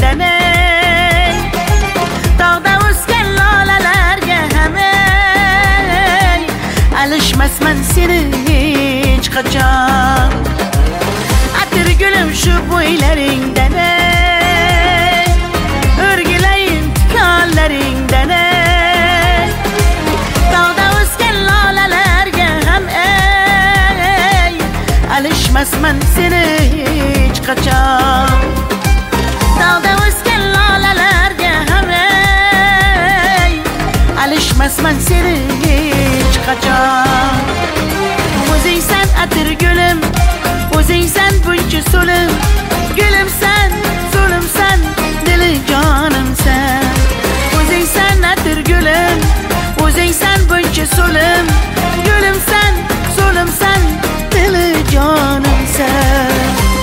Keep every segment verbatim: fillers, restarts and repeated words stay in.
laringdan ey dog'da o'sgan lolalarga ham ey alishmasman seni hech qachon atir gulim shu bo'ylaringdan ey o'rgilayin tikonlaringdan ey dog'da o'sgan lolalarga ham ey alishmasman seni hech qachon dog'da o'sgan lolalarga ham ey alishmasman seni hech qachon o'zingsan atir gulim o'zingsan buncha so'lim gulimsan so'limsan dili jonimsan o'zingsan atir gulim o'zingsan buncha so'lim gulimsan so'limsan dili jonimsan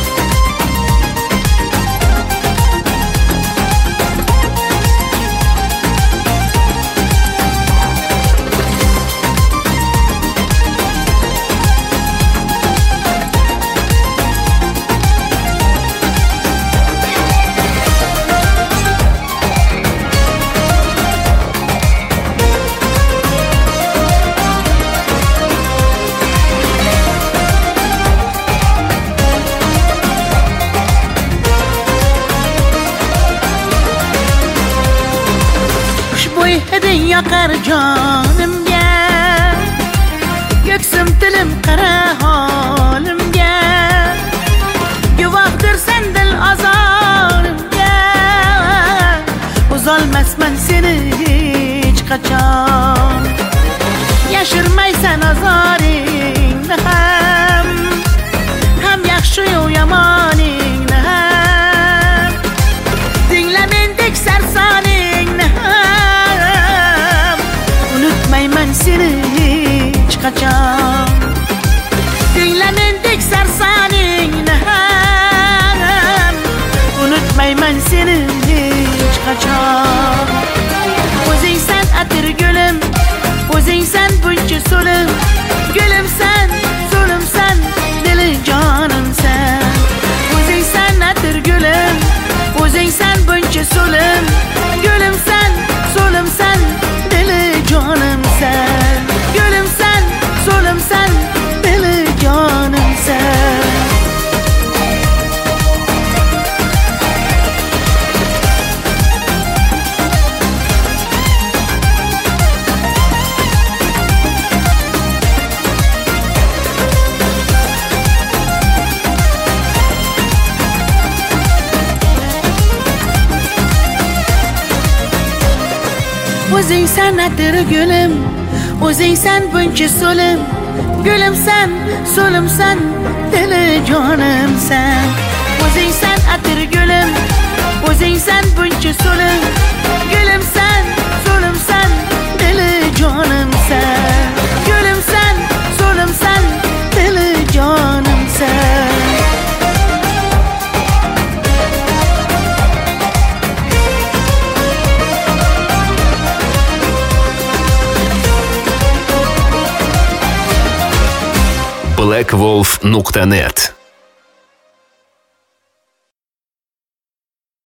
hiding yoqar jonimga ko'ksim tilim qara holimga guvohdirsan dil azorimga o'zolmasman seni hech qachon yashirmaysan azoringni ham ham yaxshi-yu yomoningni ham dingla mendek sarsoningni ham unutmayman seni hech qachon dingla mendek sarsoningni ham unutmayman seni hech qachon o'zingsan atir gulim o'zingsan buncha so'lim gulimsan so'limsan dili jonimsan o'zingsan atir gulim o'zingsan buncha so'lim gulimsan so'limsan dili jonimsan gulimsan so'limsan dili jonimsan o'zingsan atir gulim o'zingsan buncha so'lim gulimsan so'limsan dili jonimsan o'zingsan atir gulim o'zingsan buncha so'lim gulimsan so'limsan dili jonimsan gulimsan so'limsan dili jonimsan black wolf nuqta net